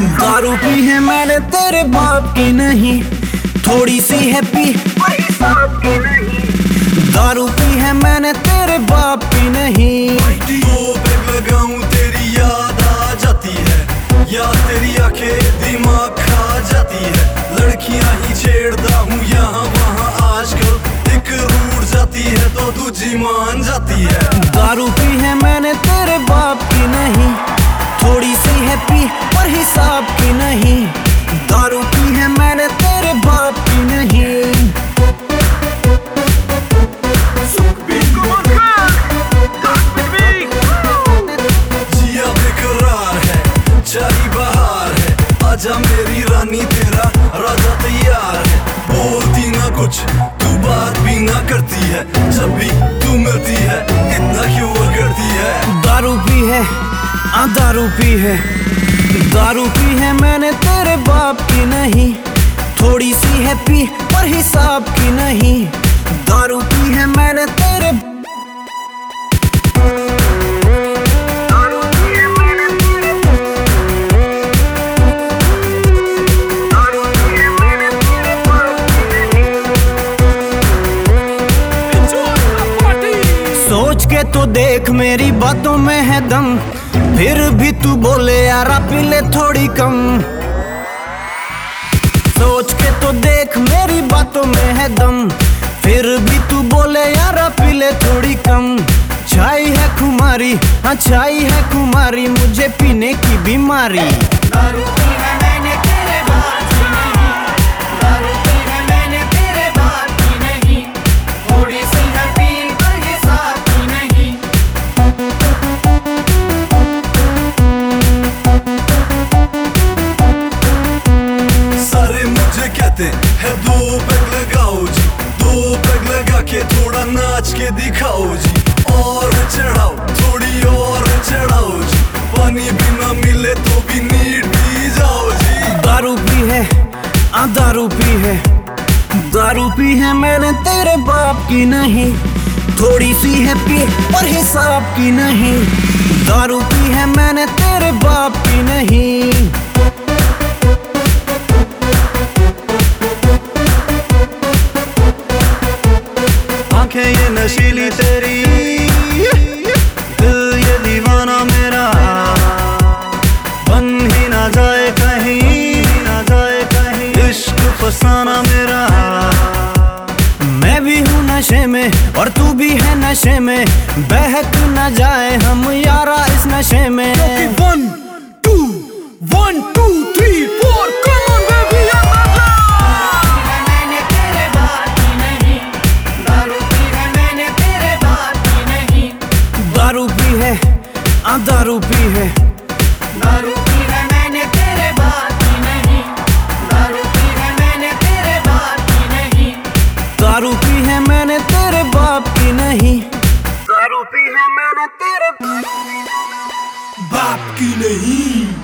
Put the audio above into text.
दारू पी है मैंने तेरे बाप की नहीं, थोड़ी सी है पी की नहीं। दारू पी है मैंने तेरे बाप की नहीं। दो पैग लगाऊं तेरी याद आ जाती है, या तेरी आंखें दिमाग खा जाती है। लड़कियां ही छेड़ता हूँ यहाँ वहाँ आजकल, एक रूठ जाती है तो दूजी मान जाती है। दारू पी है मैंने तेरे बाप की नहीं, थोड़ी सी है पी पर हिसाब की नहीं। दारू पी है मैंने तेरे बाप की नहीं। जिया बेकरार है, चाही बहार है, आजा मेरी रानी तेरा राजा तैयार है। बोलती ना कुछ तू बात भी ना करती है, जब भी तू मिलती है इतना क्यों करती है। दारू पी है दारू पी है, दारू पी है मैंने तेरे बाप की नहीं, थोड़ी सी है पी पर हिसाब की नहीं। दारू पी है मैंने तेरे सोच के तो देख मेरी बातों में है दम, फिर भी तू बोले यारा पी ले थोड़ी कम। सोच के तो देख मेरी बातों में है दम, फिर भी तू बोले यारा पी ले थोड़ी कम। छाई है खुमारी, हाँ छाई है कुमारी, मुझे पीने की बीमारी। दारू पी है मैंने तेरे बाप की नहीं, दारू पी है मैंने तेरे बाप की नहीं, थोड़ी सी है पी पर हिसाब की नहीं। सारे मुझे कहते हैं दो पैग लगाओ जी, दो पैग लगा के थोड़ा नाच के दिखाओ जी। और चढ़ाओ थोड़ी और चढ़ाओ जी, पानी भी ना मिले तो भी नीड पी जाओ जी। दारू पी है दारू पी है, दारू पी है मैंने तेरे बाप की नहीं, थोड़ी सी है पी पर हिसाब की नहीं। दारू पी है मैंने तेरे बाप की नहीं। आंखें ये नशीली तेरी, दिल ये दीवाना मेरा, बन ही ना जाए कहीं, ना जाए कहीं इश्क फसाना मेरा। मैं भी हूँ नशे में और तू भी है नशे में, बहक न जाए हम यारा इस नशे में। 1 2 1 2 3 4 come on baby। दारू पी है दारू पी है, दारू पी है मैंने तेरे बाप की नहीं, दारू पी है मैंने तेरे बाप की नहीं। दारू पी है मैंने तेरे बाप की नहीं, दारू पी है मैंने तेरे बाप की नहीं।